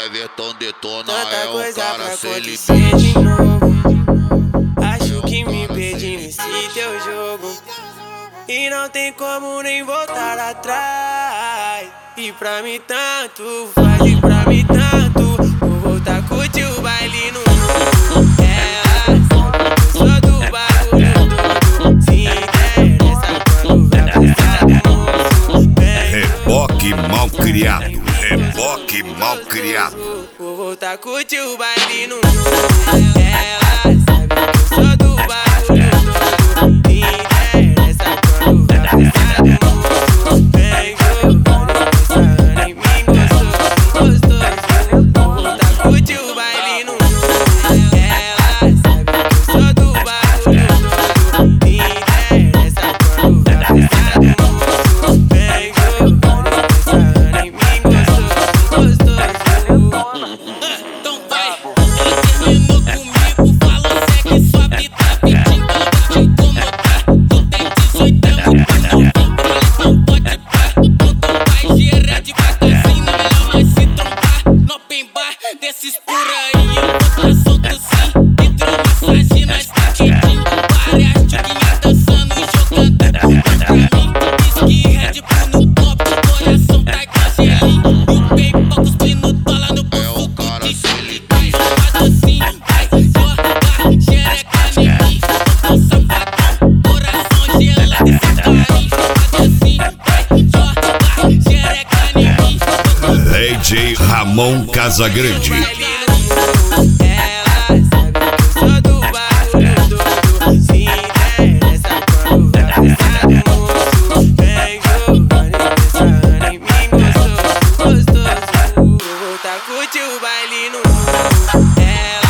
Everton detona, Tanta é um coisa cara pra sem acontecer limite. de novo. Acho que me perdi nesse teu jogo e não tem como nem voltar atrás. E pra mim tanto faz, e pra mim tanto. Vou voltar a curtir o baile no mundo. Ela sabe que eu sou do bagulho todo. Se interessa quando vai precisar do moço. Reboque mal criado, reboque mal criado. Vou voltar a curtir o baile no mundo. Ela sabe que eu sou do bagulho todo. Se interessa quando vai precisar do moço. Vem jogando em mim, gostoso. Vou voltar a curtir o baile no mundo. Ela sabe que eu sou do bagulho todo. Se interessa quando vai precisar do moço. Vem jogando em mim, gostoso. Então vai, ela terminou comigo, falou que sua vida pedindo pra te incomodar. Tu tem 18 anos, tu não tem não pode parar. Então vai, gira devagarzinho, melhor nós se trombar. No open bar, desses por aí, eu vou tá solto sim. Hidromassagem, nós tá quentinho. Várias tchuquinhas dançando e jogando pra mim. Whisky, Red Bull no top, coração tá igual gelinho. E o bem poucos pinos dólar no bolso de vai, assim, vai, joga, xereca em mim. Eu tô safadão, coração gelado, esse carinho. Assim, vai, joga, xereca em mim. DJ Ramon Casagrande. Ela sabe que eu sou do bagulho todo. Se interessa quando vai precisar do moço. Vem jogando em mim, gostoso. Vou voltar a curtir o baile no mundo. Ela